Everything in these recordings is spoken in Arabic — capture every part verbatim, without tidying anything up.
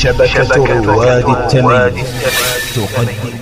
شبكة رواد التمييز تقدم.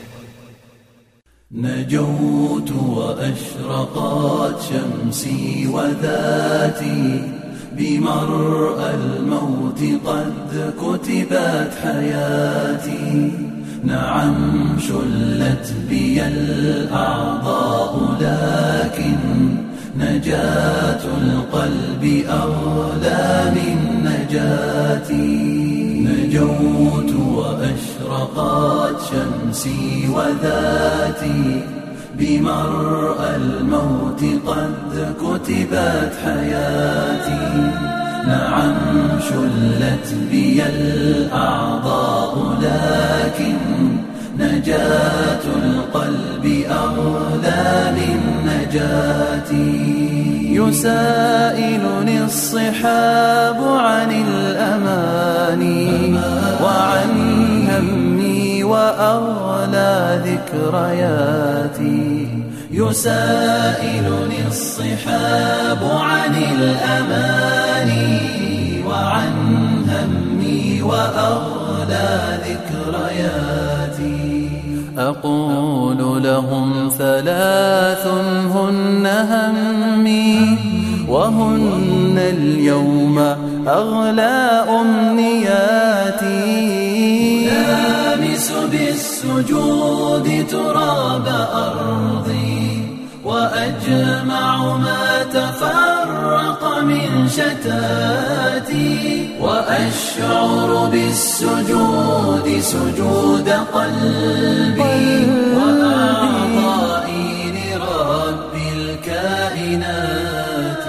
نجوت وأشرقت شمسي وذاتي، بمرأى الموت قد كتبت حياتي. نعم شلت بي الأعضاء، لكن نجاة القلب أغلى من نجاتي. نجوت وأشرقت شمسي وذاتي، بمرأى الموت قد كتبت حياتي. نعم شلت بي الأعضاء، لكن نجاة القلب أغلى من نجاتي. يسائلني الصحاب عن الأماني، وعن همي وأغلى ذكرياتي. يسائلني الصحاب عن الأماني، وعن همي وأغلى ذكرياتي. أقول لهم ثلاث هن همي، وهن اليوم أغلى أمنياتي. لامس بالسجود تراب أرضي، وأجمع ما تفرق من شتاتي. وأشعر بالسجود سجود قلبي، وأعضائي لرب الكائنات.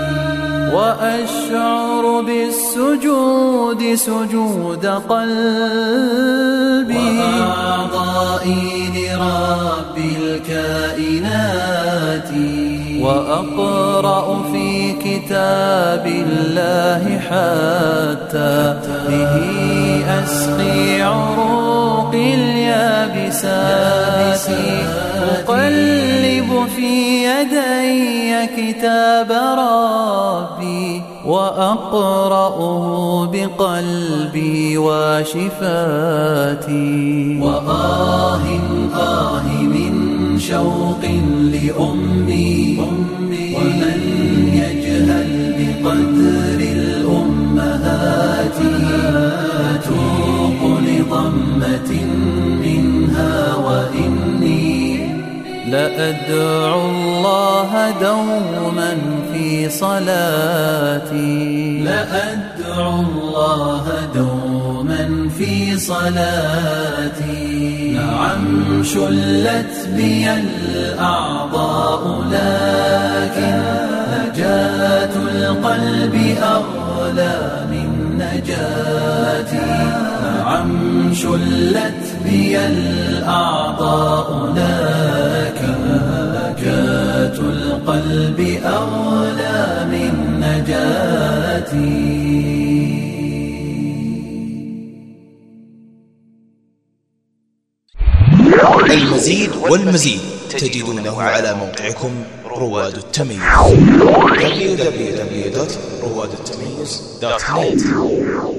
وأشعر بالسجود سجود قلبي، وأعضائي لرب الكائنات. وأقرأ في كتاب الله حتى به أسقي عروقي اليابسات. أقلب في يدي كتاب ربي، وأقرأه بقلبي وشفاتي. وآه آه من شوق لأمي، ومن يجهل بقدر الأمهات. أتوق لضمة منها، وإني لأدعو الله دوما في صلاتي. لأدعو الله دوما في صلاتي. نعم شلت بي الأعضاء، لكن نجاة القلب أغلى من نجاتي. نعم شلت بي الأعضاء، لكن نجاة القلب أغلى من نجاتي. المزيد والمزيد تجدونه على موقعكم رواد التمييز دبليو دبليو دبليو دوت رواد التمييز دوت نت.